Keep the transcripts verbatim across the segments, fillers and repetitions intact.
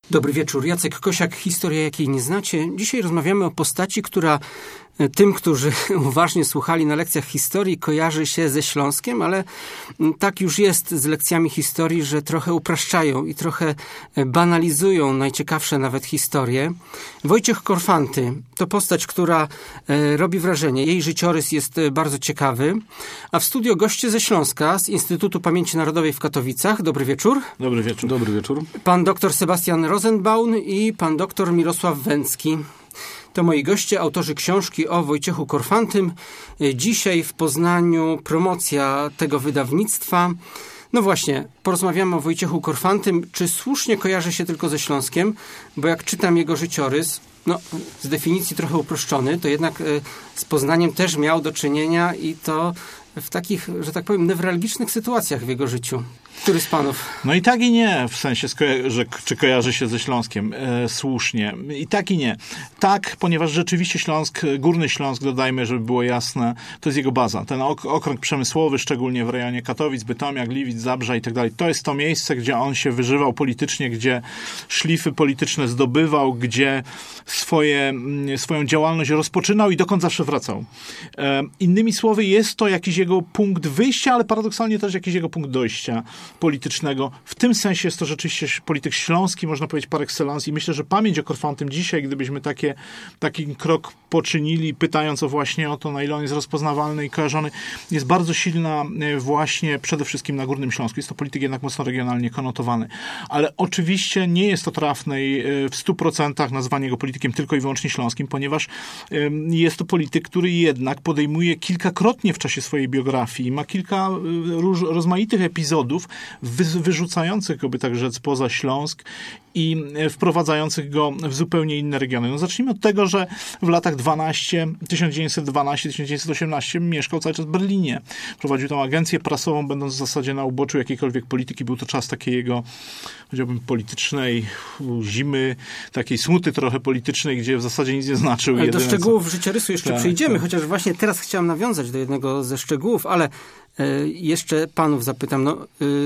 Dobry wieczór. Jacek Kosiak, historia jakiej nie znacie. Dzisiaj rozmawiamy o postaci, która tym, którzy uważnie słuchali na lekcjach historii, kojarzy się ze Śląskiem, ale tak już jest z lekcjami historii, że trochę upraszczają i trochę banalizują najciekawsze nawet historie. Wojciech Korfanty to postać, która robi wrażenie. Jej życiorys jest bardzo ciekawy. A w studio goście ze Śląska, z Instytutu Pamięci Narodowej w Katowicach. Dobry wieczór. Dobry wieczór. Dobry wieczór. Pan doktor Sebastian Rosenbaum i pan doktor Mirosław Węcki. To moi goście, autorzy książki o Wojciechu Korfantym. Dzisiaj w Poznaniu promocja tego wydawnictwa. No właśnie, porozmawiamy o Wojciechu Korfantym. Czy słusznie kojarzy się tylko ze Śląskiem? Bo jak czytam jego życiorys, no z definicji trochę uproszczony, to jednak z Poznaniem też miał do czynienia i to w takich, że tak powiem, newralgicznych sytuacjach w jego życiu. Który z panów? No i tak i nie, w sensie, że czy kojarzy się ze Śląskiem e, słusznie. I tak i nie. Tak, ponieważ rzeczywiście Śląsk, Górny Śląsk, dodajmy, żeby było jasne, to jest jego baza. Ten ok- okręg przemysłowy, szczególnie w rejonie Katowic, Bytomia, Gliwic, Zabrza i tak dalej. To jest to miejsce, gdzie on się wyżywał politycznie, gdzie szlify polityczne zdobywał, gdzie swoje, swoją działalność rozpoczynał i dokąd zawsze wracał. E, innymi słowy, jest to jakiś jego punkt wyjścia, ale paradoksalnie też jakiś jego punkt dojścia politycznego. W tym sensie jest to rzeczywiście polityk śląski, można powiedzieć par excellence i myślę, że pamięć o Korfantym dzisiaj, gdybyśmy takie, taki krok poczynili, pytając o właśnie o to, na ile on jest rozpoznawalny i kojarzony, jest bardzo silna właśnie przede wszystkim na Górnym Śląsku. Jest to polityk jednak mocno regionalnie konotowany. Ale oczywiście nie jest to trafne w stu procentach nazwanie go politykiem tylko i wyłącznie śląskim, ponieważ jest to polityk, który jednak podejmuje kilkakrotnie w czasie swojej biografii, ma kilka róż, rozmaitych epizodów, wyrzucających go, by tak rzec, poza Śląsk i wprowadzających go w zupełnie inne regiony. No zacznijmy od tego, że w latach tysiąc dziewięćset dwanaście do tysiąc dziewięćset osiemnaście mieszkał cały czas w Berlinie. Prowadził tam agencję prasową, będąc w zasadzie na uboczu jakiejkolwiek polityki. Był to czas takiej jego, powiedziałbym, politycznej zimy, takiej smuty trochę politycznej, gdzie w zasadzie nic nie znaczył. Ale jedyne, do szczegółów co... życiorysu jeszcze tak, przejdziemy, tak. chociaż właśnie teraz chciałem nawiązać do jednego ze szczegółów, ale jeszcze panów zapytam, no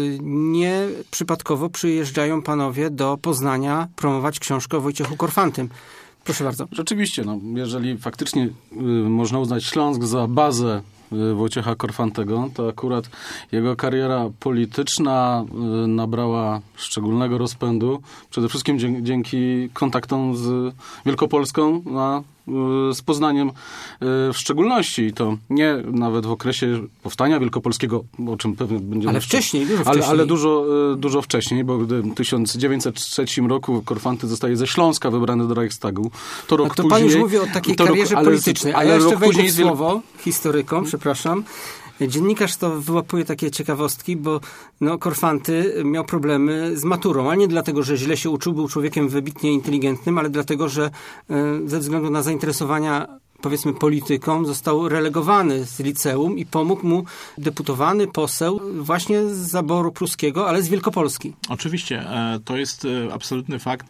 nie przypadkowo przyjeżdżają panowie do Poznania promować książkę o Wojciechu Korfantym. Proszę bardzo. Rzeczywiście, no, jeżeli faktycznie y, można uznać Śląsk za bazę y, Wojciecha Korfantego, to akurat jego kariera polityczna y, nabrała szczególnego rozpędu, przede wszystkim dzięki, dzięki kontaktom z Wielkopolską, a z Poznaniem w szczególności. I to nie nawet w okresie powstania wielkopolskiego, o czym pewnie będziemy... Ale wcześniej, dużo ale, wcześniej. Ale dużo, dużo wcześniej, bo gdy w tysiąc dziewięćset trzecim roku Korfanty zostaje ze Śląska wybrany do Reichstagu, to rok no to później... pan już mówi o takiej karierze rok, politycznej, ale, a ja jeszcze wejdę później w słowo historykom, przepraszam. Dziennikarz to wyłapuje takie ciekawostki, bo no, Korfanty miał problemy z maturą, ale nie dlatego, że źle się uczył, był człowiekiem wybitnie inteligentnym, ale dlatego, że y, ze względu na zainteresowania, powiedzmy, polityką, został relegowany z liceum i pomógł mu deputowany poseł właśnie z zaboru pruskiego, ale z Wielkopolski. Oczywiście, to jest absolutny fakt.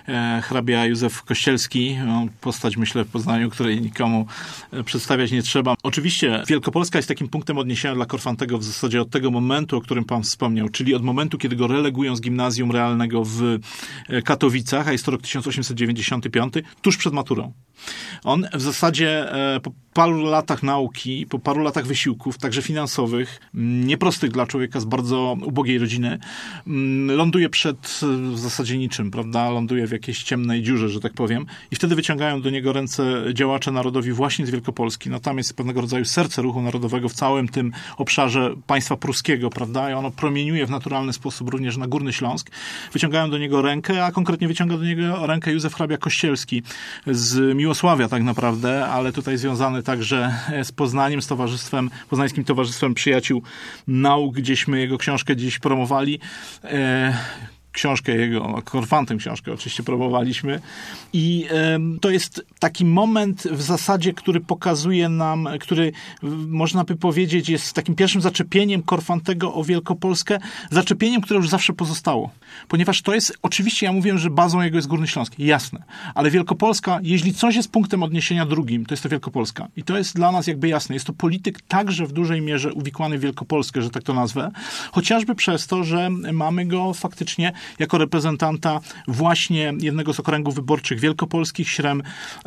Hrabia Józef Kościelski, postać, myślę, w Poznaniu, której nikomu przedstawiać nie trzeba. Oczywiście Wielkopolska jest takim punktem odniesienia dla Korfantego w zasadzie od tego momentu, o którym pan wspomniał, czyli od momentu, kiedy go relegują z gimnazjum realnego w Katowicach, a jest to rok tysiąc osiemset dziewięćdziesiąty piąty, tuż przed maturą. On w zasadzie po paru latach nauki, po paru latach wysiłków, także finansowych, nieprostych dla człowieka z bardzo ubogiej rodziny, ląduje przed w zasadzie niczym, prawda? Ląduje w jakiejś ciemnej dziurze, że tak powiem. I wtedy wyciągają do niego ręce działacze narodowi właśnie z Wielkopolski. No tam jest pewnego rodzaju serce ruchu narodowego w całym tym obszarze państwa pruskiego, prawda? I ono promieniuje w naturalny sposób również na Górny Śląsk. Wyciągają do niego rękę, a konkretnie wyciąga do niego rękę Józef hrabia Kościelski z Miłosławia tak naprawdę, ale tutaj związany także z Poznaniem, z Towarzystwem, Poznańskim Towarzystwem Przyjaciół Nauk, gdzieśmy jego książkę dziś promowali. E, książkę jego, Korfantem książkę oczywiście promowaliśmy. I e, to jest taki moment w zasadzie, który pokazuje nam, który można by powiedzieć jest takim pierwszym zaczepieniem Korfantego o Wielkopolskę, zaczepieniem, które już zawsze pozostało. Ponieważ to jest, oczywiście ja mówię, że bazą jego jest Górny Śląsk, jasne, ale Wielkopolska, jeśli coś jest punktem odniesienia drugim, to jest to Wielkopolska. I to jest dla nas jakby jasne. Jest to polityk także w dużej mierze uwikłany w Wielkopolskę, że tak to nazwę, chociażby przez to, że mamy go faktycznie jako reprezentanta właśnie jednego z okręgów wyborczych wielkopolskich, Śrem,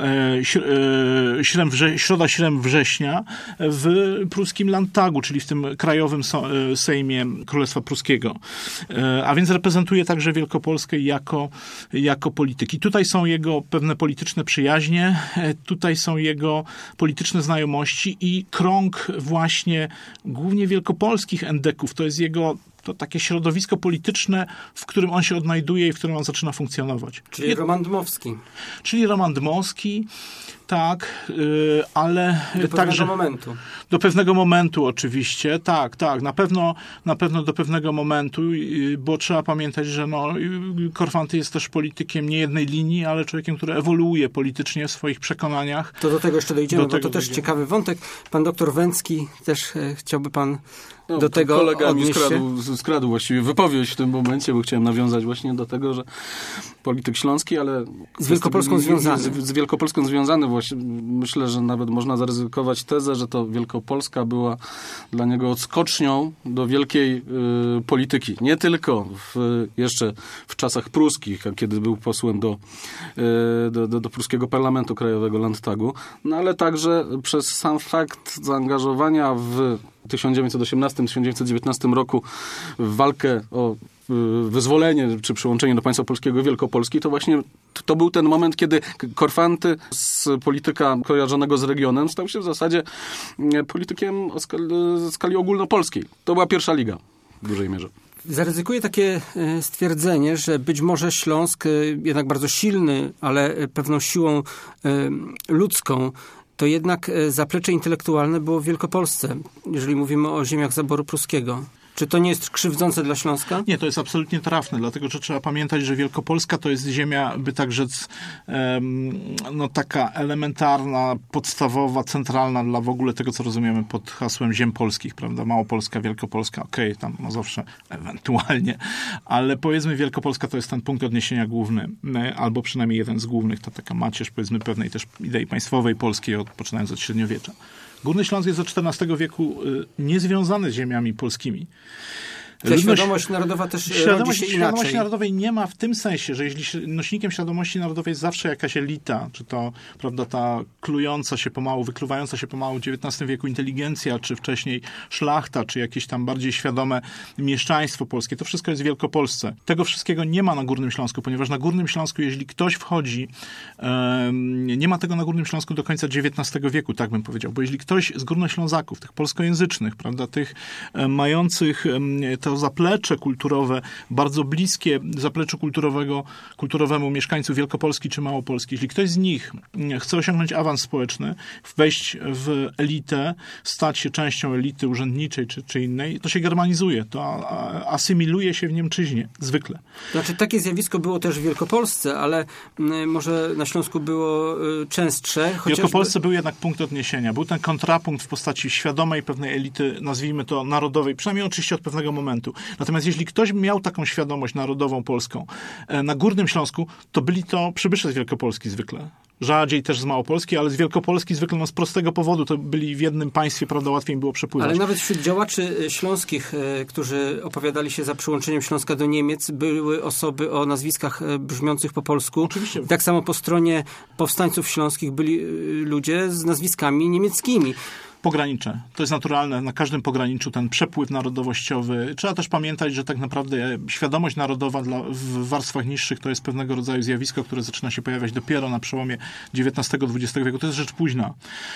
Śrem wrze, Środa Śrem września w pruskim Landtagu, czyli w tym krajowym Sejmie Królestwa Pruskiego. A więc reprezentuje także Wielkopolskę jako, jako polityk. I tutaj są jego pewne polityczne przyjaźnie, tutaj są jego polityczne znajomości i krąg właśnie głównie wielkopolskich endeków. To jest jego to takie środowisko polityczne, w którym on się odnajduje i w którym on zaczyna funkcjonować. Czyli Roman Dmowski. Czyli Roman Dmowski, tak, yy, ale do pewnego także momentu. Do pewnego momentu oczywiście, tak, tak, na pewno, na pewno do pewnego momentu, yy, bo trzeba pamiętać, że no, yy, Korfanty jest też politykiem nie jednej linii, ale człowiekiem, który ewoluuje politycznie w swoich przekonaniach. To do tego jeszcze dojdziemy, do bo to też dojdziemy. Ciekawy wątek. Pan doktor Węcki, też e, chciałby pan No, do tego kolega mi odnieść się? skradł, skradł właściwie wypowiedź w tym momencie, bo chciałem nawiązać właśnie do tego, że polityk śląski, ale... Z Wielkopolską związany. Z, z Wielkopolską związany. Właśnie myślę, że nawet można zaryzykować tezę, że to Wielkopolska była dla niego odskocznią do wielkiej y, polityki. Nie tylko w, jeszcze w czasach pruskich, kiedy był posłem do, y, do, do, do pruskiego parlamentu krajowego Landtagu, no ale także przez sam fakt zaangażowania w tysiąc dziewięćset osiemnastym do tysiąc dziewięćset dziewiętnastym roku w walkę o wyzwolenie czy przyłączenie do państwa polskiego Wielkopolski, to właśnie to był ten moment, kiedy Korfanty z polityka kojarzonego z regionem stał się w zasadzie politykiem o skali, skali ogólnopolskiej. To była pierwsza liga w dużej mierze. Zaryzykuję takie stwierdzenie, że być może Śląsk, jednak bardzo silny, ale pewną siłą ludzką, to jednak zaplecze intelektualne było w Wielkopolsce, jeżeli mówimy o ziemiach zaboru pruskiego. Czy to nie jest krzywdzące dla Śląska? Nie, to jest absolutnie trafne, dlatego że trzeba pamiętać, że Wielkopolska to jest ziemia, by tak rzec, no taka elementarna, podstawowa, centralna dla w ogóle tego, co rozumiemy pod hasłem ziem polskich, prawda? Małopolska, Wielkopolska, okej, okay, tam Mazowsze ewentualnie, ale powiedzmy Wielkopolska to jest ten punkt odniesienia główny, albo przynajmniej jeden z głównych, to taka macierz, powiedzmy, pewnej też idei państwowej polskiej, od, poczynając od średniowiecza. Górny Śląsk jest od czternastego wieku niezwiązany z ziemiami polskimi. Ta świadomość narodowa też świadomość, rodzi się świadomości inaczej. narodowej nie ma w tym sensie, że jeśli nośnikiem świadomości narodowej jest zawsze jakaś elita, czy to, prawda, ta klująca się pomału, wykluwająca się pomału w dziewiętnastym wieku inteligencja, czy wcześniej szlachta, czy jakieś tam bardziej świadome mieszczaństwo polskie, to wszystko jest w Wielkopolsce. Tego wszystkiego nie ma na Górnym Śląsku, ponieważ na Górnym Śląsku, jeżeli ktoś wchodzi, um, nie ma tego na Górnym Śląsku do końca dziewiętnastego wieku, tak bym powiedział, bo jeżeli ktoś z Górnoślązaków, tych polskojęzycznych, prawda, tych um, mających um, to zaplecze kulturowe, bardzo bliskie zapleczu kulturowego, kulturowemu mieszkańców Wielkopolski czy Małopolski. Jeśli ktoś z nich chce osiągnąć awans społeczny, wejść w elitę, stać się częścią elity urzędniczej czy, czy innej, to się germanizuje, to asymiluje się w Niemczyźnie, zwykle. Znaczy, takie zjawisko było też w Wielkopolsce, ale może na Śląsku było częstsze. W Wielkopolsce był jednak punkt odniesienia. Był ten kontrapunkt w postaci świadomej pewnej elity, nazwijmy to narodowej, przynajmniej oczywiście od pewnego momentu. Natomiast jeśli ktoś miał taką świadomość narodową polską na Górnym Śląsku, to byli to przybysze z Wielkopolski zwykle. Rzadziej też z Małopolski, ale z Wielkopolski zwykle no z prostego powodu. To byli w jednym państwie, prawda, łatwiej im było przepływać. Ale nawet wśród działaczy śląskich, którzy opowiadali się za przyłączeniem Śląska do Niemiec, były osoby o nazwiskach brzmiących po polsku. Oczywiście. Tak samo po stronie powstańców śląskich byli ludzie z nazwiskami niemieckimi. Pogranicze. To jest naturalne. Na każdym pograniczu ten przepływ narodowościowy. Trzeba też pamiętać, że tak naprawdę świadomość narodowa dla, w warstwach niższych to jest pewnego rodzaju zjawisko, które zaczyna się pojawiać dopiero na przełomie dziewiętnastego dwudziestego wieku. To jest rzecz późna.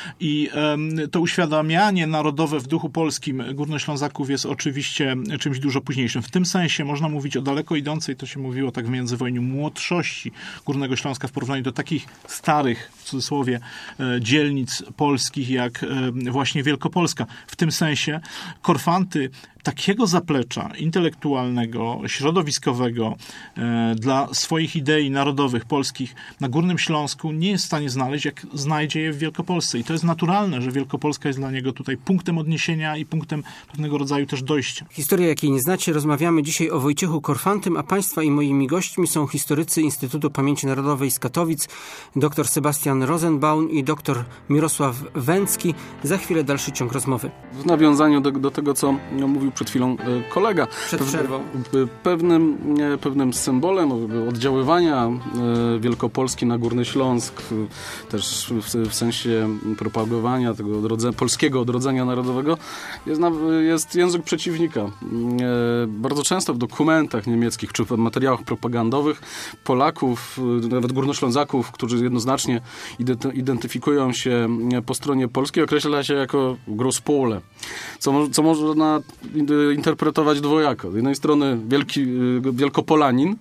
I um, to uświadamianie narodowe w duchu polskim Górnoślązaków jest oczywiście czymś dużo późniejszym. W tym sensie można mówić o daleko idącej, to się mówiło tak w międzywojniu, młodszości Górnego Śląska w porównaniu do takich starych, w cudzysłowie, dzielnic polskich, jak właśnie Wielkopolska. W tym sensie Korfanty takiego zaplecza intelektualnego, środowiskowego e, dla swoich idei narodowych, polskich na Górnym Śląsku nie jest w stanie znaleźć, jak znajdzie je w Wielkopolsce. I to jest naturalne, że Wielkopolska jest dla niego tutaj punktem odniesienia i punktem pewnego rodzaju też dojścia. Historia, jakiej nie znacie, rozmawiamy dzisiaj o Wojciechu Korfantym, a Państwa i moimi gośćmi są historycy Instytutu Pamięci Narodowej z Katowic, dr Sebastian Rosenbaum i dr Mirosław Węcki. Za chwilę dalszy ciąg rozmowy. W nawiązaniu do, do tego, co mówił mówił przed chwilą kolega. Przed przerwą. Pewnym, pewnym symbolem oddziaływania Wielkopolski na Górny Śląsk, też w, w sensie propagowania tego odrodze, polskiego odrodzenia narodowego, jest, jest język przeciwnika. Bardzo często w dokumentach niemieckich czy w materiałach propagandowych Polaków, nawet Górnoślązaków, którzy jednoznacznie identyfikują się po stronie polskiej, określa się jako Großpole, co, co można interpretować dwojako. Z jednej strony wielki, Wielkopolanin,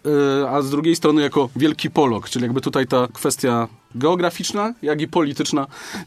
a z drugiej strony jako Wielki Polok, czyli jakby tutaj ta kwestia geograficzna, jak i polityczna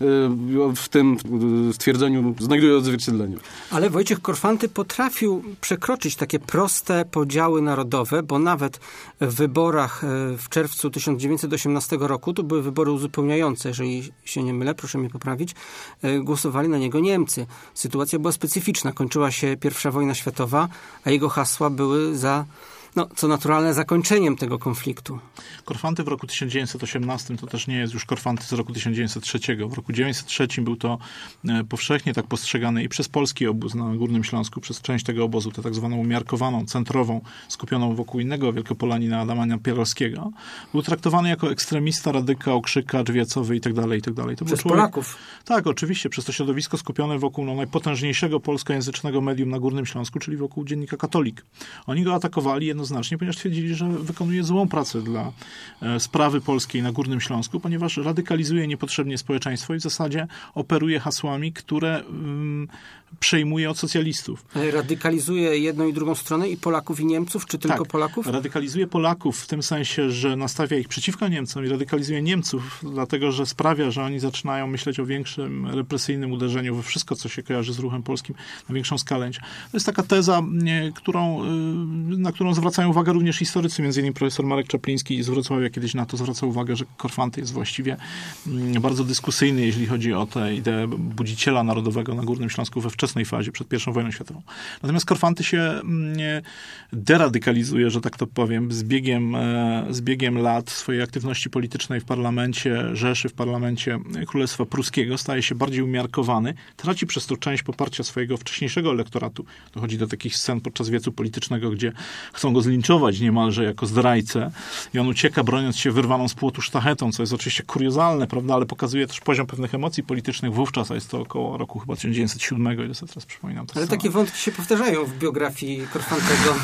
w tym stwierdzeniu znajduje odzwierciedlenie. Ale Wojciech Korfanty potrafił przekroczyć takie proste podziały narodowe, bo nawet w wyborach w czerwcu tysiąc dziewięćset osiemnastego roku, to były wybory uzupełniające, jeżeli się nie mylę, proszę mnie poprawić, głosowali na niego Niemcy. Sytuacja była specyficzna. Kończyła się pierwsza wojna światowa, a jego hasła były za No, co naturalne, zakończeniem tego konfliktu. Korfanty w roku tysiąc dziewięćset osiemnastym to też nie jest już Korfanty z roku tysiąc dziewięćset trzeciego. W roku dziewięćset trzecim był to powszechnie tak postrzegany i przez polski obóz na Górnym Śląsku, przez część tego obozu, tę tak zwaną umiarkowaną, centrową, skupioną wokół innego Wielkopolanina Adama Pierolskiego. Był traktowany jako ekstremista, radykał, krzykacz, wiecowy i tak dalej, i tak dalej. To przez był człowiek, Polaków. Tak, oczywiście, przez to środowisko skupione wokół no, najpotężniejszego polskojęzycznego medium na Górnym Śląsku, czyli wokół dziennika Katolik. Oni go atakowali jednoznacznie, ponieważ twierdzili, że wykonuje złą pracę dla e, sprawy polskiej na Górnym Śląsku, ponieważ radykalizuje niepotrzebnie społeczeństwo i w zasadzie operuje hasłami, które mm, przejmuje od socjalistów. Radykalizuje jedną i drugą stronę i Polaków i Niemców, czy tylko tak, Polaków? Radykalizuje Polaków w tym sensie, że nastawia ich przeciwko Niemcom i radykalizuje Niemców, dlatego że sprawia, że oni zaczynają myśleć o większym represyjnym uderzeniu we wszystko, co się kojarzy z ruchem polskim na większą skalę. To jest taka teza, nie, którą, na którą zwracają uwagę również historycy, między innymi profesor Marek Czapliński z Wrocławia kiedyś na to zwracał uwagę, że Korfanty jest właściwie bardzo dyskusyjny, jeśli chodzi o tę ideę budziciela narodowego na Górnym Śląsku we wczesnej fazie, przed pierwszą wojną światową. Natomiast Korfanty się deradykalizuje, że tak to powiem, z biegiem, z biegiem lat swojej aktywności politycznej w parlamencie Rzeszy, w parlamencie Królestwa Pruskiego, staje się bardziej umiarkowany, traci przez to część poparcia swojego wcześniejszego elektoratu. Dochodzi do takich scen podczas wiecu politycznego, gdzie chcą go zlinczować niemalże jako zdrajcę i on ucieka, broniąc się wyrwaną z płotu sztachetą, co jest oczywiście kuriozalne, prawda, ale pokazuje też poziom pewnych emocji politycznych wówczas, a jest to około roku chyba tysiąc dziewięćset siódmego, ile sobie teraz przypominam. Ale takie wątki się powtarzają w biografii Korfantego.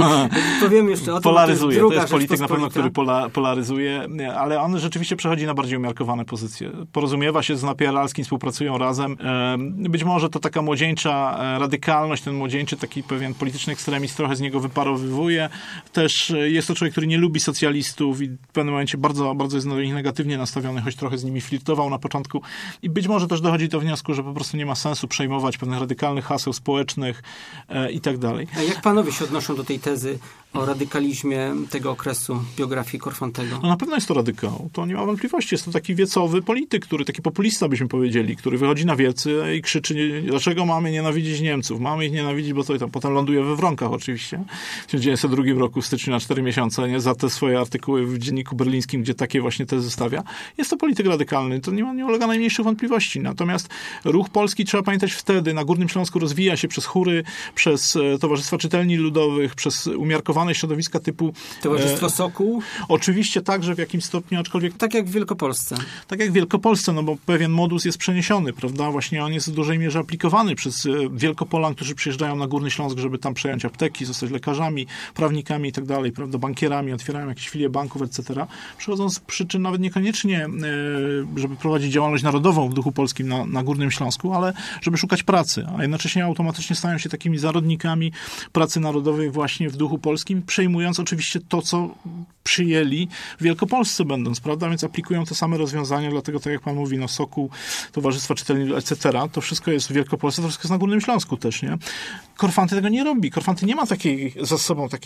Powiem jeszcze o tym, polaryzuje. To jest, to jest polityk na pewno, który pola, polaryzuje, ale on rzeczywiście przechodzi na bardziej umiarkowane pozycje. Porozumiewa się z Napieralskim, współpracują razem. Być może to taka młodzieńcza radykalność, ten młodzieńczy taki pewien polityczny ekstremizm trochę z niego wyparowywuje. Też jest to człowiek, który nie lubi socjalistów i w pewnym momencie bardzo, bardzo jest do nich negatywnie nastawiony, choć trochę z nimi flirtował na początku. I być może też dochodzi do wniosku, że po prostu nie ma sensu przejmować pewnych radykalnych haseł społecznych e, i tak dalej. A jak panowie się odnoszą do tej tezy o radykalizmie tego okresu biografii Korfantego? No na pewno jest to radykał. To nie ma wątpliwości. Jest to taki wiecowy polityk, który, taki populista byśmy powiedzieli, który wychodzi na wiecy i krzyczy, dlaczego mamy nienawidzić Niemców? Mamy ich nienawidzić, bo to tam potem ląduje we Wronkach oczywiście. W tysiąc dziewięćset drugim roku w styczniu na cztery miesiące, nie? Za te swoje artykuły w Dzienniku Berlińskim, gdzie takie właśnie tezy stawia. Jest to polityk radykalny. To nie, ma, nie ulega najmniejszych wątpliwości. Natomiast ruch polski, trzeba pamiętać, wtedy na Górnym Śląsku rozwija się przez chóry, przez Towarzystwa Czytelni Ludowych, przez umiarkowane środowiska typu... Towarzystwo Sokół? E, oczywiście także w jakimś stopniu, aczkolwiek... Tak jak w Wielkopolsce. Tak jak w Wielkopolsce, no bo pewien modus jest przeniesiony, prawda? Właśnie on jest w dużej mierze aplikowany przez Wielkopolan, którzy przyjeżdżają na Górny Śląsk, żeby tam przejąć apteki, zostać lekarzami, prawnikami i tak dalej, prawda? Bankierami, otwierają jakieś filie banków, et cetera. Przychodzą z przyczyn nawet niekoniecznie, żeby prowadzić działalność narodową w duchu polskim na, na Górnym Śląsku, ale żeby szukać pracy, a jednocześnie automatycznie stają się takimi zarodnikami pracy narodowej właśnie w duchu polskim, przejmując oczywiście to, co przyjęli w Wielkopolsce będąc, prawda? Więc aplikują te same rozwiązania, dlatego tak jak pan mówi, no Sokół, Towarzystwa Czytelni, et cetera. To wszystko jest w Wielkopolsce, to wszystko jest na Górnym Śląsku też, nie? Korfanty tego nie robi. Korfanty nie ma takiej za sobą takiego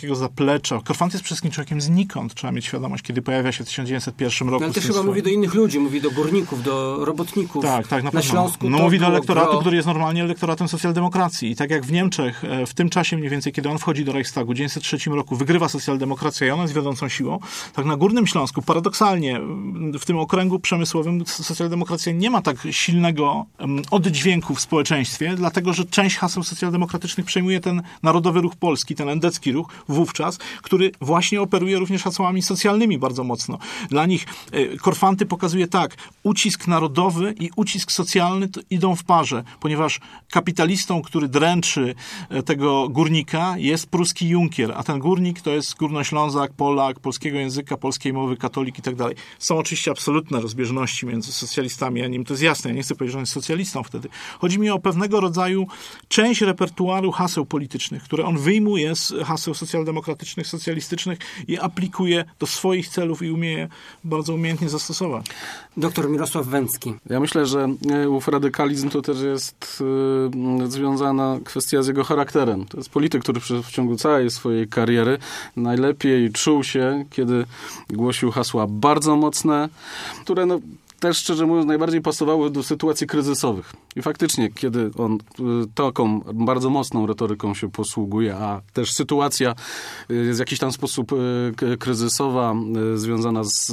takiego zaplecza. Korfanty jest przede wszystkim człowiekiem znikąd, trzeba mieć świadomość, kiedy pojawia się w tysiąc dziewięćset pierwszym roku. No, ale też chyba swoim... mówi do innych ludzi, mówi do górników, do robotników. Tak, tak, na, na Śląsku. No mówi do elektoratu, gro... który jest normalnie elektoratem socjaldemokracji. I tak jak w Niemczech, w tym czasie mniej więcej, kiedy on wchodzi do Reichstagu, w tysiąc dziewięćset trzecim roku wygrywa socjaldemokracja i ona jest wiodącą siłą, tak na Górnym Śląsku, paradoksalnie, w tym okręgu przemysłowym socjaldemokracja nie ma tak silnego oddźwięku w społeczeństwie, dlatego, że część haseł socjaldemokratycznych przejmuje ten Narodowy Ruch Polski, ten endecki ruch wówczas, który właśnie operuje również hasłami socjalnymi bardzo mocno. Dla nich Korfanty pokazuje tak, ucisk narodowy i ucisk socjalny idą w parze, ponieważ kapitalistą, który dręczy tego górnika, jest pruski Junkier, a ten górnik to jest Górnoślązak, Polak, polskiego języka, polskiej mowy, katolik i tak dalej. Są oczywiście absolutne rozbieżności między socjalistami a nim, to jest jasne, ja nie chcę powiedzieć, że on jest socjalistą wtedy. Chodzi mi o pewnego rodzaju część repertuaru haseł politycznych, które on wyjmuje z haseł socjaldemokratycznych, socjalistycznych i aplikuje do swoich celów i umie je bardzo umiejętnie zastosować. Doktor Mirosław Węcki. Ja myślę, że ów radykalizm to też jest y, związana kwestia z jego charakterem. To jest polityk, który w ciągu całej swojej kariery najlepiej czuł się, kiedy głosił hasła bardzo mocne, które no, też, szczerze mówiąc, najbardziej pasowały do sytuacji kryzysowych. I faktycznie, kiedy on taką bardzo mocną retoryką się posługuje, a też sytuacja jest w jakiś tam sposób kryzysowa, związana z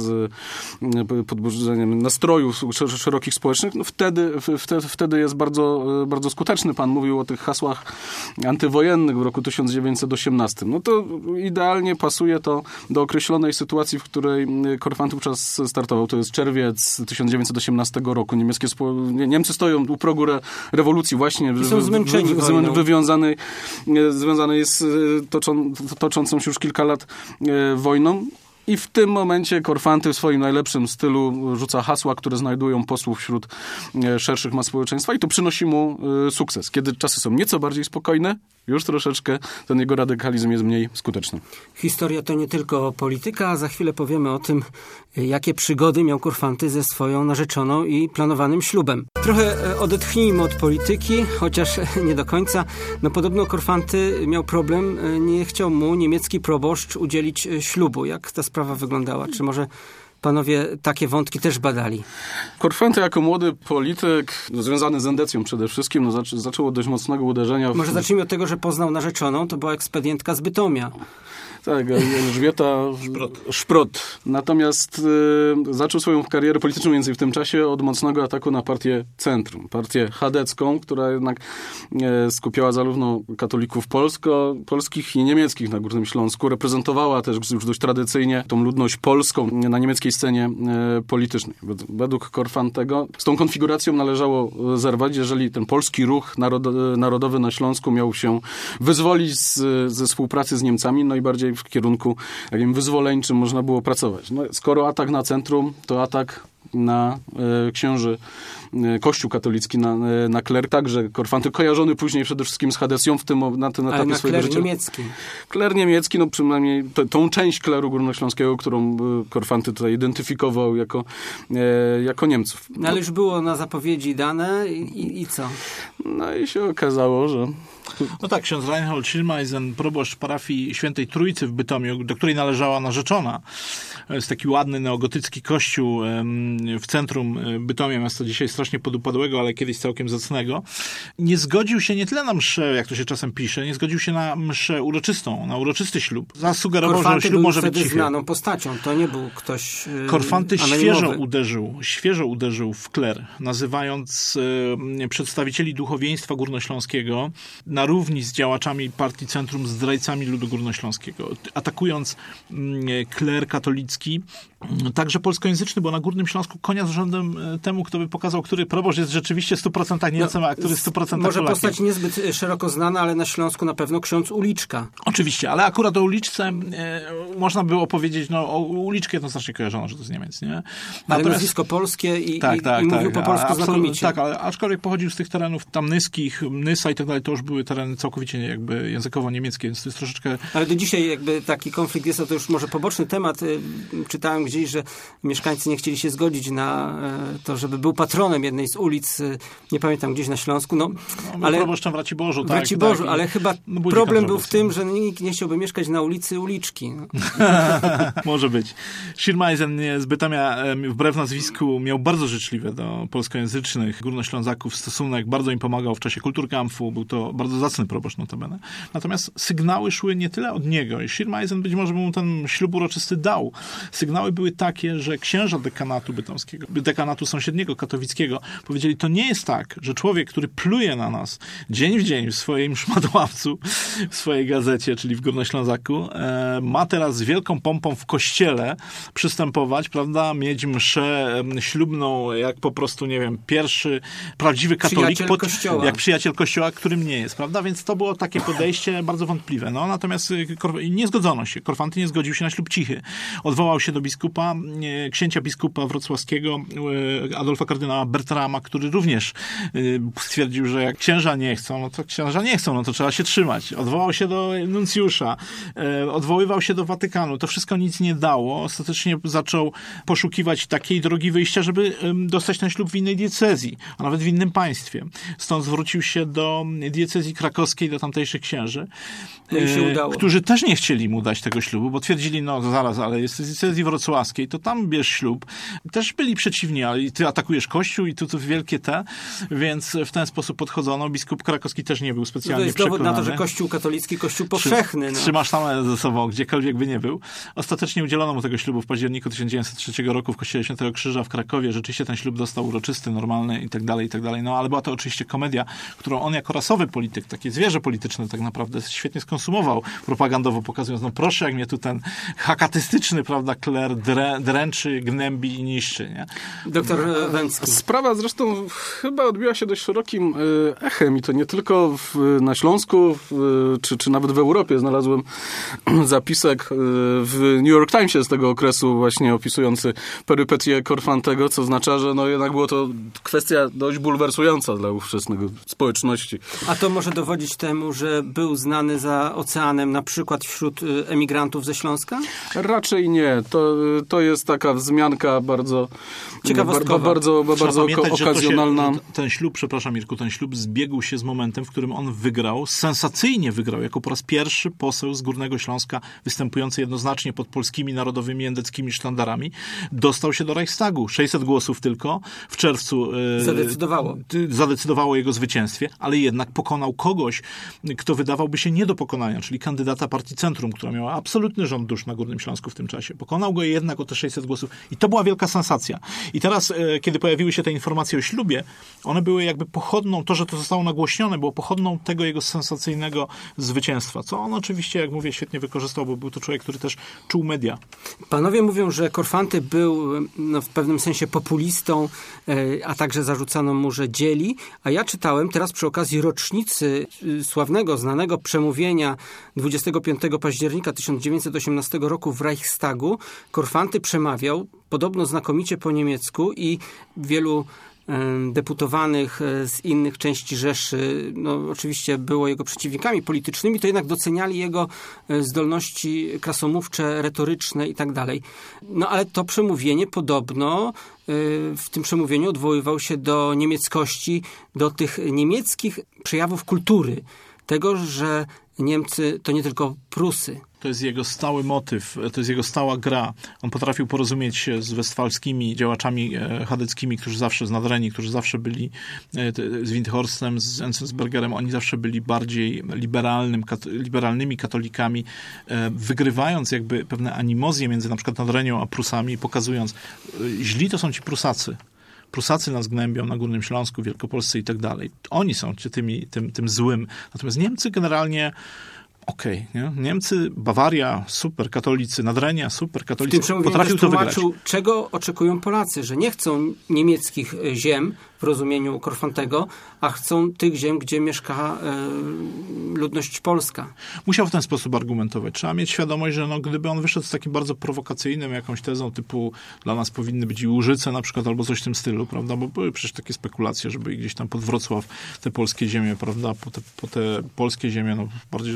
podburzeniem nastrojów szerokich społecznych, no wtedy, wtedy, wtedy jest bardzo, bardzo skuteczny. Pan mówił o tych hasłach antywojennych w roku tysiąc dziewięćset osiemnastym. No to idealnie pasuje to do określonej sytuacji, w której Korfanty wówczas startował. To jest czerwiec tysiąc dziewięćset osiemnastego roku. Niemieckie spo... Niemcy stoją u progu re... rewolucji właśnie. I są zmęczeni wy... wojną. Wywiązanej, związanej z toczą... toczącą się już kilka lat wojną. I w tym momencie Korfanty w swoim najlepszym stylu rzuca hasła, które znajdują posłów wśród szerszych mas społeczeństwa i to przynosi mu sukces. Kiedy czasy są nieco bardziej spokojne, już troszeczkę ten jego radykalizm jest mniej skuteczny. Historia to nie tylko polityka, a za chwilę powiemy o tym, jakie przygody miał Korfanty ze swoją narzeczoną i planowanym ślubem. Trochę odetchnijmy od polityki, chociaż nie do końca. No podobno Korfanty miał problem, nie chciał mu niemiecki proboszcz udzielić ślubu. Jak ta sprawa wyglądała? Czy może panowie takie wątki też badali? Korfanty jako młody polityk, no, związany z endecją przede wszystkim, no, zac- zaczęło dość mocnego uderzenia. W... Może zacznijmy od tego, że poznał narzeczoną, to była ekspedientka z Bytomia. Tak, Elżbieta Szprot. Szprot. Natomiast y, zaczął swoją karierę polityczną mniej więcej w tym czasie od mocnego ataku na partię Centrum. Partię chadecką, która jednak y, skupiała zarówno katolików polsko, polskich i niemieckich na Górnym Śląsku. Reprezentowała też już dość tradycyjnie tą ludność polską na niemieckiej scenie y, politycznej. Według Korfantego z tą konfiguracją należało zerwać, jeżeli ten polski ruch narod- narodowy na Śląsku miał się wyzwolić z, ze współpracy z Niemcami, no i bardziej w kierunku takim wyzwoleńczym można było pracować. No, skoro atak na centrum, to atak na e, księży, e, Kościół katolicki, na, e, na kler. Także Korfanty kojarzony później przede wszystkim z Hadesją w tym, na tym etapie na swojego kler życia. niemiecki. Kler niemiecki, no przynajmniej to, tą część kleru górnośląskiego, którą Korfanty tutaj identyfikował jako, e, jako Niemców. No, ale już było na zapowiedzi dane i, i, i co? No i się okazało, że No tak, ksiądz Reinhold Schirmeisen, proboszcz parafii Świętej Trójcy w Bytomiu, do której należała narzeczona. Jest taki ładny neogotycki kościół w centrum Bytomia, miasta dzisiaj strasznie podupadłego, ale kiedyś całkiem zacnego. Nie zgodził się nie tyle na mszę, jak to się czasem pisze, nie zgodził się na mszę uroczystą, na uroczysty ślub. Zasugerował, Korfanty że ślub może być cichy. znaną postacią, to nie był ktoś yy, Korfanty anonimowy. świeżo uderzył, świeżo uderzył w kler, nazywając y, przedstawicieli duchowieństwa górnośląskiego na równi z działaczami partii Centrum zdrajcami ludu górnośląskiego, atakując y, kler katolicki, także polskojęzyczny, bo na Górnym Śląsku konia z rzędem temu, kto by pokazał, który proboszcz jest rzeczywiście w stu procentach Niemcem, a który w stu procentach Może Polakiem. postać niezbyt szeroko znana, ale na Śląsku na pewno ksiądz Uliczka. Oczywiście, ale akurat o Uliczce e, można było powiedzieć, no o Uliczkę jednoznacznie kojarzono, że to jest Niemiec, nie? Natomiast... Ale nazwisko polskie i, tak, i, tak, i mówił tak, po polsku znakomicie. Tak, ale aczkolwiek pochodził z tych terenów tam nyskich, Nysa i tak dalej, to już były tereny całkowicie jakby językowo niemieckie, więc to jest troszeczkę... Ale do dzisiaj jakby taki konflikt jest, to już może poboczny temat. Czytałem gdzieś, że mieszkańcy nie chcieli się zgodzić zgodzić na to, żeby był patronem jednej z ulic, nie pamiętam, gdzieś na Śląsku. No, no ale proboszczem w Raciborzu. W tak, Raciborzu, tak, ale chyba no, problem był w tym, że nikt nie chciałby mieszkać na ulicy Uliczki. No. Może być. Schirmaisen z Bytomia, wbrew nazwisku, miał bardzo życzliwy do polskojęzycznych Górnoślązaków stosunek, bardzo im pomagał w czasie Kulturkampfu, był to bardzo zacny proboszcz notabene. Natomiast sygnały szły nie tyle od niego i Schirmaisen być może by mu ten ślub uroczysty dał. Sygnały były takie, że księża dekanatu bytomskiego, dekanatu sąsiedniego, katowickiego, powiedzieli, to nie jest tak, że człowiek, który pluje na nas dzień w dzień w swoim szmatławcu, w swojej gazecie, czyli w Górnoślązaku, e, ma teraz z wielką pompą w kościele przystępować, prawda, mieć mszę ślubną, jak po prostu, nie wiem, pierwszy prawdziwy katolik, przyjaciel pod, kościoła. jak przyjaciel kościoła, którym nie jest, prawda, więc to było takie podejście bardzo wątpliwe. No, natomiast nie zgodzono się. Korfanty nie zgodził się na ślub cichy. Odwołał się do biskupa, księcia biskupa wrocławskiego, Adolfa kardynała Bertrama, który również stwierdził, że jak księża nie chcą, no to księża nie chcą, no to trzeba się trzymać. Odwołał się do nuncjusza, odwoływał się do Watykanu. To wszystko nic nie dało. Ostatecznie zaczął poszukiwać takiej drogi wyjścia, żeby dostać ten ślub w innej diecezji, a nawet w innym państwie. Stąd zwrócił się do diecezji krakowskiej, do tamtejszych księży, no i się udało. Którzy też nie chcieli mu dać tego ślubu, bo twierdzili, no zaraz, ale jest z diecezji wrocławskiej, to tam bierz ślub. Też byli przeciwni, ale ty atakujesz Kościół i tu, tu wielkie te, więc w ten sposób podchodzono. Biskup krakowski też nie był specjalnie no to jest przekonany. dowód na to, że Kościół katolicki, Kościół powszechny. No. Trzymasz same ze sobą, gdziekolwiek by nie był. Ostatecznie udzielono mu tego ślubu w październiku tysiąc dziewięćset trzeciego roku w kościele Świętego Krzyża w Krakowie. Rzeczywiście ten ślub dostał uroczysty, normalny i tak dalej, i tak dalej. No ale była to oczywiście komedia, którą on jako rasowy polityk, takie zwierzę polityczne tak naprawdę świetnie skonsumował, propagandowo pokazując, no proszę, jak mnie tu ten hakatystyczny, prawda, kler drę, dręczy, gnębi i niszczy, nie? Doktor Węcki. Sprawa zresztą chyba odbiła się dość szerokim echem i to nie tylko w, na Śląsku, w, czy, czy nawet w Europie. Znalazłem zapisek w New York Timesie z tego okresu właśnie opisujący perypetie Korfantego, co oznacza, że no jednak było to kwestia dość bulwersująca dla ówczesnej społeczności. A to może dowodzić temu, że był znany za oceanem na przykład wśród emigrantów ze Śląska? Raczej nie. To, to jest taka wzmianka bardzo ciekawostkowa. Bardzo, bardzo, bardzo pamiętać, okazjonalna. Się, ten ślub, przepraszam Mirku, ten ślub zbiegł się z momentem, w którym on wygrał, sensacyjnie wygrał, jako po raz pierwszy poseł z Górnego Śląska, występujący jednoznacznie pod polskimi narodowymi endeckimi sztandarami, dostał się do Reichstagu. sześćset głosów tylko w czerwcu zadecydowało. E, zadecydowało o jego zwycięstwie, ale jednak pokonał kogoś, kto wydawałby się nie do pokonania, czyli kandydata partii Centrum, która miała absolutny rząd dusz na Górnym Śląsku w tym czasie. Pokonał go jednak o te sześćset głosów i to była wielka sensacja. I teraz, e, kiedy pojawiły się te informacje o ślubie, one były jakby pochodną, to, że to zostało nagłośnione, było pochodną tego jego sensacyjnego zwycięstwa, co on oczywiście, jak mówię, świetnie wykorzystał, bo był to człowiek, który też czuł media. Panowie mówią, że Korfanty był no, w pewnym sensie populistą, e, a także zarzucano mu, że dzieli, a ja czytałem teraz przy okazji rocznicy y, sławnego, znanego przemówienia dwudziestego piątego października tysiąc dziewięćset osiemnastego roku w Reichstagu. Korfanty przemawiał podobno znakomicie po niemiecku i wielu deputowanych z innych części Rzeszy, no oczywiście było jego przeciwnikami politycznymi, to jednak doceniali jego zdolności krasomówcze, retoryczne i tak dalej. No ale to przemówienie podobno w tym przemówieniu odwoływał się do niemieckości, do tych niemieckich przejawów kultury. Tego, że Niemcy to nie tylko Prusy. To jest jego stały motyw, to jest jego stała gra. On potrafił porozumieć się z westfalskimi działaczami chadeckimi, którzy zawsze, z Nadrenii, którzy zawsze byli z Windhorstem, z Enzensbergerem, oni zawsze byli bardziej liberalnym, liberalnymi katolikami, wygrywając jakby pewne animozje między na przykład Nadrenią a Prusami, pokazując, źli to są ci Prusacy. Prusacy nas gnębią na Górnym Śląsku, Wielkopolsce i tak dalej. Oni są tymi, tym, tym złym. Natomiast Niemcy generalnie okej, okay, Niemcy, Bawaria, super katolicy, Nadrenia, super katolicy, potrafił to wygrać. Czego oczekują Polacy, że nie chcą niemieckich ziem w rozumieniu Korfantego, a chcą tych ziem, gdzie mieszka e, ludność polska. Musiał w ten sposób argumentować. Trzeba mieć świadomość, że no, gdyby on wyszedł z takim bardzo prowokacyjnym jakąś tezą typu dla nas powinny być i Łużyce na przykład, albo coś w tym stylu, prawda, bo były przecież takie spekulacje, żeby gdzieś tam pod Wrocław te polskie ziemie, prawda, po te, po te polskie ziemie, no bardziej już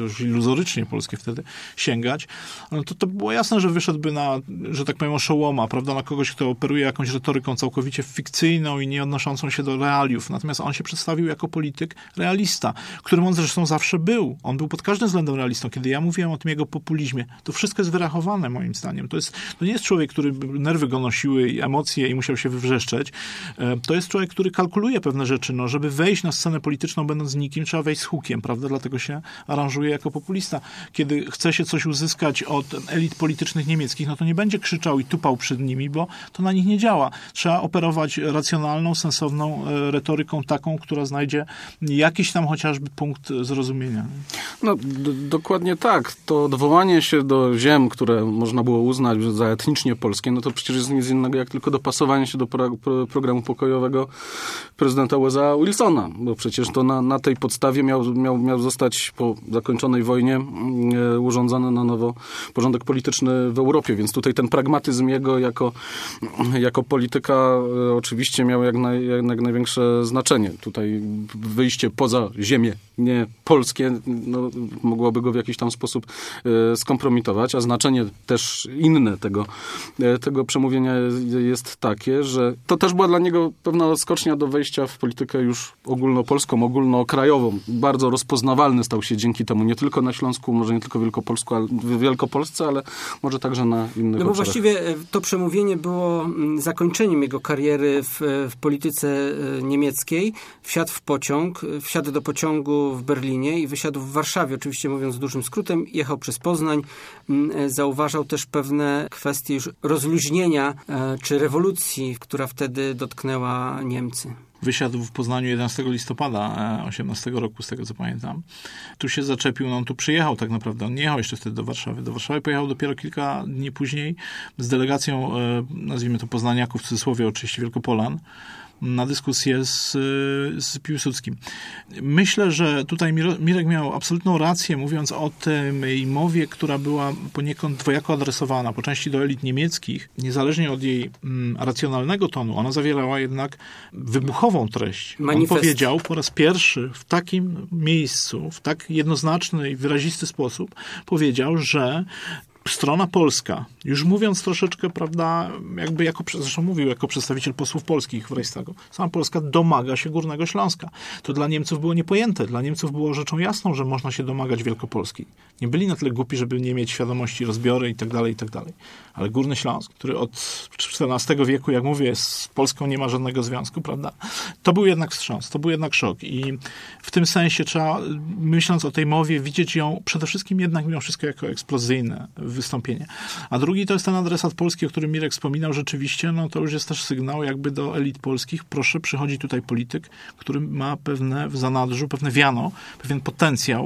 iluzorycznie polskie wtedy sięgać, no to, to było jasne, że wyszedłby na, że tak powiem, oszołoma, prawda, na kogoś, kto operuje jakąś retoryką całkowicie fikcyjną i nie odnoszącą się do realiów. Natomiast on się przedstawił jako polityk realista, którym on zresztą zawsze był. On był pod każdym względem realistą. Kiedy ja mówiłem o tym jego populizmie, to wszystko jest wyrachowane moim zdaniem. To, jest, to nie jest człowiek, który nerwy go nosiły i emocje i musiał się wywrzeszczeć. To jest człowiek, który kalkuluje pewne rzeczy. No, żeby wejść na scenę polityczną będąc nikim, trzeba wejść z hukiem, prawda? Dlatego się aranżuje jako populista. Kiedy chce się coś uzyskać od elit politycznych niemieckich, no to nie będzie krzyczał i tupał przed nimi, bo to na nich nie działa. Trzeba operować racjonalną, sensowną retoryką taką, która znajdzie jakiś tam chociażby punkt zrozumienia. No, d- dokładnie tak. To odwołanie się do ziem, które można było uznać za etnicznie polskie, no to przecież jest nic innego jak tylko dopasowanie się do pro- pro- programu pokojowego prezydenta U S A Wilsona, bo przecież to na, na tej podstawie miał, miał, miał zostać po zakończonej wojnie e, urządzony na nowo porządek polityczny w Europie, więc tutaj ten pragmatyzm jego jako, jako polityka e, oczywiście miał jak, naj, jak, jak największe znaczenie. Tutaj wyjście poza ziemię nie polskie no, mogłoby go w jakiś tam sposób e, skompromitować, a znaczenie też inne tego, e, tego przemówienia jest takie, że to też była dla niego pewna odskocznia do wejścia w politykę już ogólnopolską, ogólnokrajową. Bardzo rozpoznawalny stał się dzięki temu nie tylko na Śląsku, może nie tylko w Wielkopolsku, ale w Wielkopolsce, ale może także na innych No bo obszarach. właściwie to przemówienie było zakończeniem jego kariery w, w polityce niemieckiej. Wsiadł w pociąg, wsiadł do pociągu w Berlinie i wysiadł w Warszawie, oczywiście mówiąc dużym skrótem, jechał przez Poznań. Zauważał też pewne kwestie już rozluźnienia czy rewolucji, która wtedy dotknęła Niemcy. Wysiadł w Poznaniu jedenastego listopada osiemnastego roku, z tego co pamiętam. Tu się zaczepił, no on tu przyjechał tak naprawdę. On nie jechał jeszcze wtedy do Warszawy. Do Warszawy pojechał dopiero kilka dni później z delegacją, nazwijmy to poznaniaków, w cudzysłowie oczywiście Wielkopolan, na dyskusję z, z Piłsudskim. Myślę, że tutaj Mirek miał absolutną rację, mówiąc o tej mowie, która była poniekąd dwojako adresowana, po części do elit niemieckich, niezależnie od jej mm, racjonalnego tonu, ona zawierała jednak wybuchową treść. Manifest. On powiedział po raz pierwszy w takim miejscu, w tak jednoznaczny i wyrazisty sposób, powiedział, że strona polska, już mówiąc troszeczkę, prawda, jakby jako, zresztą mówił jako przedstawiciel posłów polskich w Reichstagu, sama Polska domaga się Górnego Śląska. To dla Niemców było niepojęte. Dla Niemców było rzeczą jasną, że można się domagać Wielkopolski. Nie byli na tyle głupi, żeby nie mieć świadomości, rozbiory i tak dalej, i tak dalej. Ale Górny Śląsk, który od czternastego wieku, jak mówię, z Polską nie ma żadnego związku, prawda, to był jednak wstrząs, to był jednak szok. I w tym sensie trzeba, myśląc o tej mowie, widzieć ją przede wszystkim jednak mimo wszystko jako eksplozyjne wystąpienie. A drugi to jest ten adresat polski, o którym Mirek wspominał rzeczywiście, no to już jest też sygnał jakby do elit polskich. Proszę, przychodzi tutaj polityk, który ma pewne w zanadrzu, pewne wiano, pewien potencjał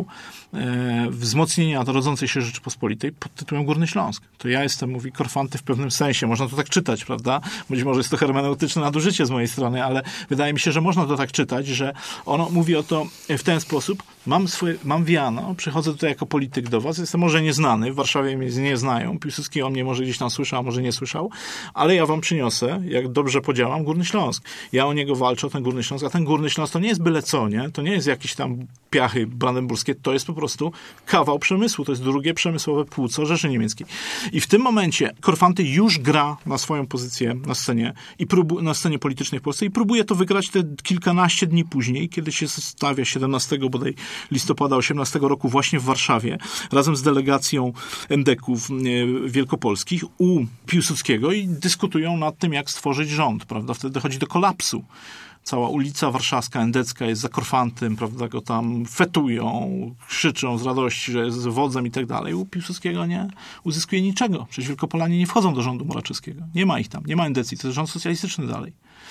e, wzmocnienia rodzącej się Rzeczypospolitej pod tytułem Górny Śląsk. To ja jestem, mówi Korfanty w pewnym sensie. Można to tak czytać, prawda? Być może jest to hermeneutyczne nadużycie z mojej strony, ale wydaje mi się, że można to tak czytać, że ono mówi o to w ten sposób. Mam swoje, mam wiano, przychodzę tutaj jako polityk do was, jestem może nieznany, w Warszawie mnie nie znają, Piłsudski o mnie może gdzieś tam słyszał, a może nie słyszał, ale ja wam przyniosę, jak dobrze podziałam, Górny Śląsk. Ja o niego walczę, o ten Górny Śląsk, a ten Górny Śląsk to nie jest byle co, nie? To nie jest jakieś tam piachy brandenburskie, to jest po prostu kawał przemysłu, to jest drugie przemysłowe płuco Rzeszy Niemieckiej. I w tym momencie Korfanty już gra na swoją pozycję na scenie i próbu- na scenie politycznej w Polsce i próbuje to wygrać te kilkanaście dni później, kiedy się stawia siedemnastego bodaj listopada osiemnastego roku właśnie w Warszawie razem z delegacją endeków wielkopolskich u Piłsudskiego i dyskutują nad tym, jak stworzyć rząd, prawda? Wtedy dochodzi do kolapsu. Cała ulica warszawska, endecka jest za Korfantym, prawda, go tam fetują, krzyczą z radości, że jest wodzem i tak dalej. U Piłsudskiego nie uzyskuje niczego. Przecież Wielkopolanie nie wchodzą do rządu Moraczewskiego. Nie ma ich tam, nie ma endecji, to jest rząd socjalistyczny dalej.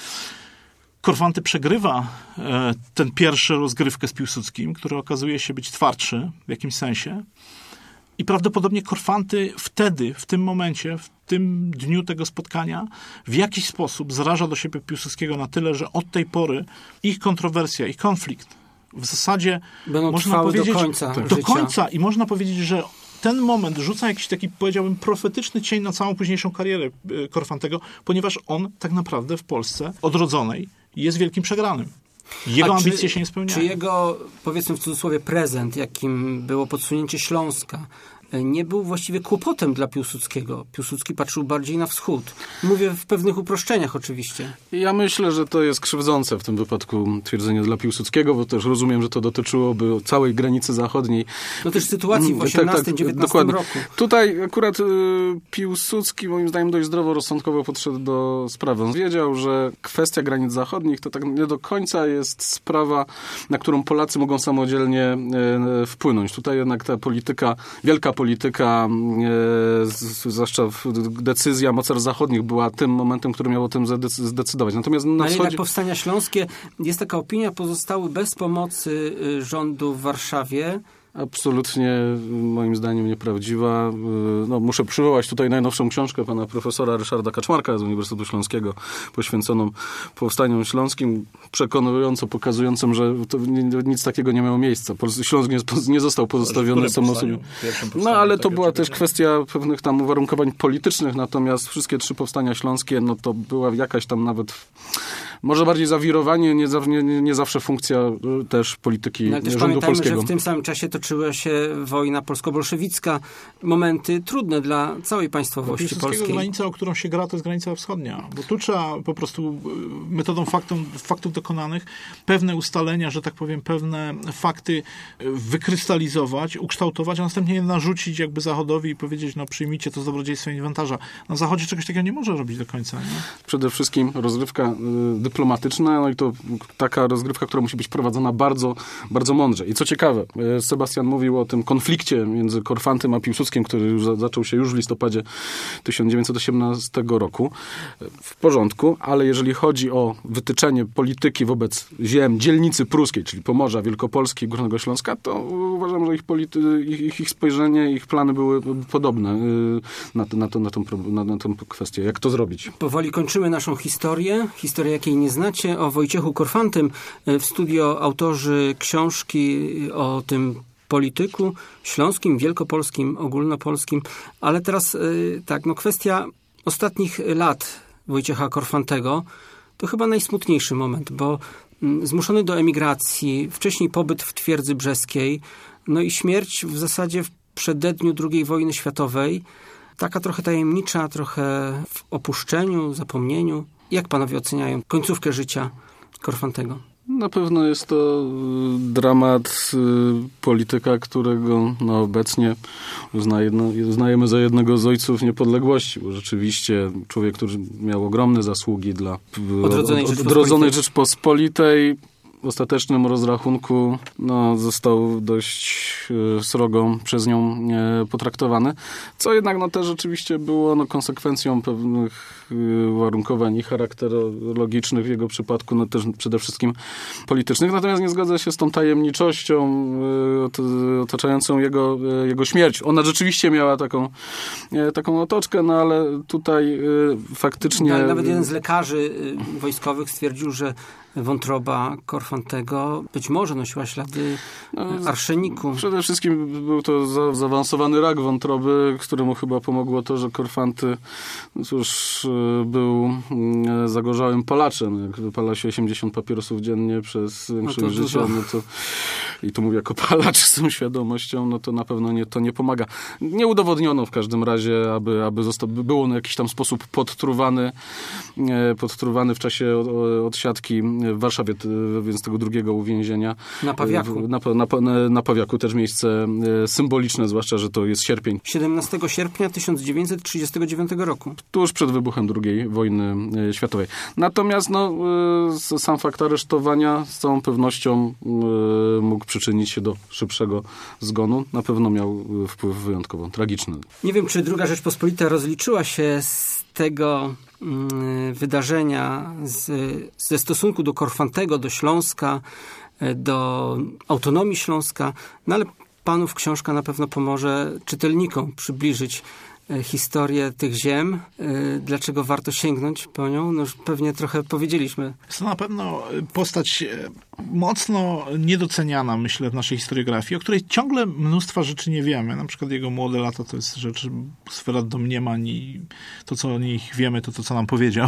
Korfanty przegrywa e, ten pierwszy rozgrywkę z Piłsudskim, który okazuje się być twardszy w jakimś sensie. I prawdopodobnie Korfanty wtedy, w tym momencie, w tym dniu tego spotkania, w jakiś sposób zraża do siebie Piłsudskiego na tyle, że od tej pory ich kontrowersja, ich konflikt w zasadzie będą można powiedzieć do końca do końca i można powiedzieć, że ten moment rzuca jakiś taki, powiedziałbym, profetyczny cień na całą późniejszą karierę Korfantego, ponieważ on tak naprawdę w Polsce odrodzonej jest wielkim przegranym. Jego A ambicje czy, się nie spełniają. Czy jego, powiedzmy w cudzysłowie, prezent, jakim było podsunięcie Śląska, nie był właściwie kłopotem dla Piłsudskiego? Piłsudski patrzył bardziej na wschód. Mówię w pewnych uproszczeniach oczywiście. Ja myślę, że to jest krzywdzące w tym wypadku twierdzenie dla Piłsudskiego, bo też rozumiem, że to dotyczyłoby całej granicy zachodniej. No też sytuacji w osiemnastym dziewiętnastym roku. Tutaj akurat y, Piłsudski moim zdaniem dość zdroworozsądkowo podszedł do sprawy. On wiedział, że kwestia granic zachodnich to tak nie do końca jest sprawa, na którą Polacy mogą samodzielnie y, wpłynąć. Tutaj jednak ta polityka, wielka polityka, e, z, zwłaszcza decyzja mocarstw zachodnich była tym momentem, który miał o tym zdecydować. Natomiast na Ale wschodzie... jednak powstania śląskie, jest taka opinia, pozostały bez pomocy rządu w Warszawie. Absolutnie, moim zdaniem, nieprawdziwa. No, muszę przywołać tutaj najnowszą książkę pana profesora Ryszarda Kaczmarka z Uniwersytetu Śląskiego, poświęconą powstaniom śląskim, przekonująco pokazującą, że to nic takiego nie miało miejsca. Śląsk nie, nie został pozostawiony sam sobie. No, ale to była też kwestia pewnych tam uwarunkowań politycznych, natomiast wszystkie trzy powstania śląskie, no to była jakaś tam nawet... Może bardziej zawirowanie, nie, nie, nie zawsze funkcja też polityki no, też rządu pamiętajmy, polskiego. że w tym samym czasie toczyła się wojna polsko-bolszewicka. Momenty trudne dla całej państwowości polskiej. Granica, o którą się gra, to jest granica wschodnia. Bo tu trzeba po prostu metodą faktów, faktów dokonanych pewne ustalenia, że tak powiem, pewne fakty wykrystalizować, ukształtować, a następnie je narzucić jakby Zachodowi i powiedzieć, no przyjmijcie to z dobrodziejstwem inwentarza. Na Zachodzie czegoś takiego nie może robić do końca. Nie? Przede wszystkim rozrywka y, dyplomatyczna, no i to taka rozgrywka, która musi być prowadzona bardzo, bardzo mądrze. I co ciekawe, Sebastian mówił o tym konflikcie między Korfantem a Piłsudskim, który już zaczął się już w listopadzie tysiąc dziewięćset osiemnastego roku. W porządku, ale jeżeli chodzi o wytyczenie polityki wobec ziem dzielnicy pruskiej, czyli Pomorza, Wielkopolski i Górnego Śląska, to uważam, że ich, polity, ich, ich spojrzenie, ich plany były podobne na, to, na, to, na, tą, na, na tą kwestię. Jak to zrobić? Powoli kończymy naszą historię. Historię, jakiej nie znacie. O Wojciechu Korfantym w studio autorzy książki o tym polityku śląskim, wielkopolskim, ogólnopolskim. Ale teraz tak, no kwestia ostatnich lat Wojciecha Korfantego to chyba najsmutniejszy moment, bo zmuszony do emigracji, wcześniej pobyt w Twierdzy Brzeskiej, no i śmierć w zasadzie w przededniu drugiej wojny światowej, taka trochę tajemnicza, trochę w opuszczeniu, zapomnieniu. Jak panowie oceniają końcówkę życia Korfantego? Na pewno jest to dramat polityka, którego no, obecnie uznajemy za jednego z ojców niepodległości, bo rzeczywiście człowiek, który miał ogromne zasługi dla odrodzonej, od, odrodzonej Rzeczpospolitej, w ostatecznym rozrachunku no, został dość e, srogo przez nią e, potraktowany, co jednak no, też rzeczywiście było no, konsekwencją pewnych e, uwarunkowań i charakterologicznych w jego przypadku, no też przede wszystkim politycznych. Natomiast nie zgadza się z tą tajemniczością e, otaczającą jego, e, jego śmierć. Ona rzeczywiście miała taką, e, taką otoczkę, no ale tutaj e, faktycznie... Ale nawet jeden z lekarzy e, wojskowych stwierdził, że wątroba Korfantego być może nosiła ślady no, arszeniku. Przede wszystkim był to za, zaawansowany rak wątroby, któremu chyba pomogło to, że Korfanty no cóż, był zagorzałym palaczem. Jak wypala się osiemdziesiąt papierosów dziennie przez większość no życia, no to, i to mówię jako palacz z tą świadomością, no to na pewno nie, to nie pomaga. Nie udowodniono w każdym razie, aby, aby został, było on w jakiś tam sposób podtruwany, podtruwany w czasie odsiadki w Warszawie, więc tego drugiego uwięzienia. Na Pawiaku. Na, na, na, na Pawiaku też miejsce symboliczne, zwłaszcza, że to jest sierpień. siedemnastego sierpnia tysiąc dziewięćset trzydziestego dziewiątego roku. Tuż przed wybuchem drugiej wojny światowej. Natomiast no, sam fakt aresztowania z całą pewnością mógł przyczynić się do szybszego zgonu. Na pewno miał wpływ wyjątkowo tragiczny. Nie wiem, czy druga Rzeczpospolita rozliczyła się z tego wydarzenia, z, ze stosunku do Korfantego, do Śląska, do autonomii Śląska, no ale panów książka na pewno pomoże czytelnikom przybliżyć historię tych ziem. Dlaczego warto sięgnąć po nią? No już pewnie trochę powiedzieliśmy. Jest to na pewno postać mocno niedoceniana, myślę, w naszej historiografii, o której ciągle mnóstwa rzeczy nie wiemy. Na przykład jego młode lata to jest rzecz, sfera domniemań i to, co o nich wiemy, to to, co nam powiedział.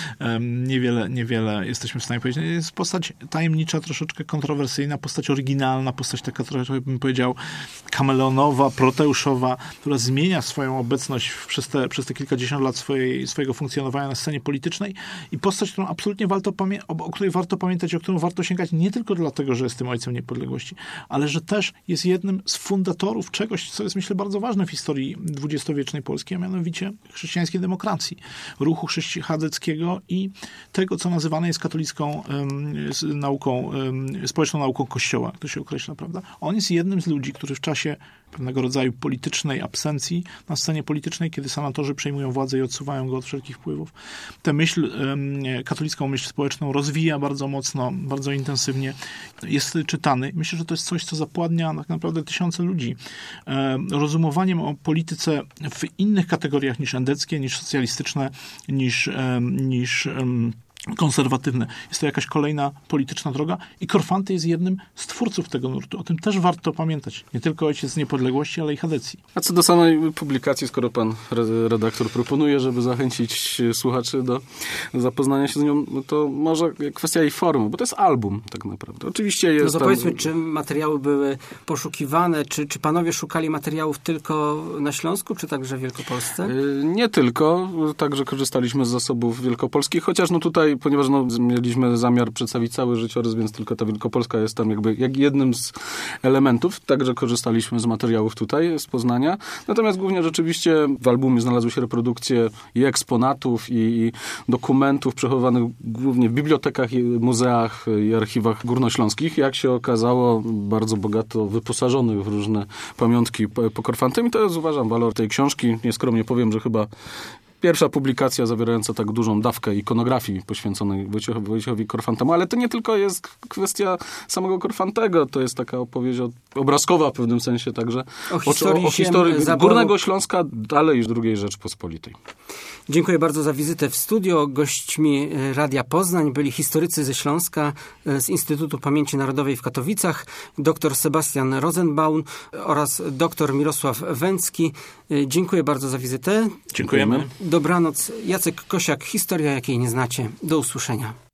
Niewiele, niewiele jesteśmy w stanie powiedzieć. Jest postać tajemnicza, troszeczkę kontrowersyjna, postać oryginalna, postać taka trochę, bym powiedział, kameleonowa, proteuszowa, która zmienia swoją obecność przez te, przez te kilkadziesiąt lat swojej, swojego funkcjonowania na scenie politycznej i postać, którą absolutnie warto pamię- o, o której warto pamiętać, o którą warto sięgać nie tylko dlatego, że jest tym ojcem niepodległości, ale że też jest jednym z fundatorów czegoś, co jest, myślę, bardzo ważne w historii dwudziestowiecznej Polski, a mianowicie chrześcijańskiej demokracji, ruchu chrześci- chadeckiego i tego, co nazywane jest katolicką um, nauką, um, społeczną nauką Kościoła, to się określa, prawda? On jest jednym z ludzi, którzy w czasie pewnego rodzaju politycznej absencji na scenie politycznej, kiedy senatorzy przejmują władzę i odsuwają go od wszelkich wpływów, tę myśl, katolicką myśl społeczną rozwija bardzo mocno, bardzo intensywnie. Jest czytany. Myślę, że to jest coś, co zapładnia tak naprawdę tysiące ludzi. Rozumowaniem o polityce w innych kategoriach niż endeckie, niż socjalistyczne, niż, niż konserwatywne. Jest to jakaś kolejna polityczna droga i Korfanty jest jednym z twórców tego nurtu. O tym też warto pamiętać. Nie tylko ojciec niepodległości, ale i chadecji. A co do samej publikacji, skoro pan redaktor proponuje, żeby zachęcić słuchaczy do zapoznania się z nią, to może kwestia jej formy, bo to jest album tak naprawdę. Oczywiście jest No to powiedzmy, czy materiały były poszukiwane, czy, czy panowie szukali materiałów tylko na Śląsku, czy także w Wielkopolsce? Nie tylko. Także korzystaliśmy z zasobów wielkopolskich, chociaż no tutaj, ponieważ no, mieliśmy zamiar przedstawić cały życiorys, więc tylko ta Wielkopolska jest tam jakby jak jednym z elementów. Także korzystaliśmy z materiałów tutaj, z Poznania. Natomiast głównie rzeczywiście w albumie znalazły się reprodukcje i eksponatów, i, i dokumentów przechowywanych głównie w bibliotekach, i muzeach i archiwach górnośląskich. Jak się okazało, bardzo bogato wyposażonych w różne pamiątki po, po Korfantym. I to jest, uważam, walor tej książki. Nieskromnie powiem, że chyba pierwsza publikacja zawierająca tak dużą dawkę ikonografii poświęconej Wojciechowi, Wojciechowi Korfantemu, ale to nie tylko jest kwestia samego Korfantego, to jest taka opowieść obrazkowa w pewnym sensie także o historii, o, o historii zaboru... Górnego Śląska, dalej już drugiej Rzeczpospolitej. Dziękuję bardzo za wizytę w studio. Gośćmi Radia Poznań byli historycy ze Śląska z Instytutu Pamięci Narodowej w Katowicach, dr Sebastian Rosenbaum oraz dr Mirosław Węcki. Dziękuję bardzo za wizytę. Dziękujemy. Dobranoc. Jacek Kosiak, historia, jakiej nie znacie. Do usłyszenia.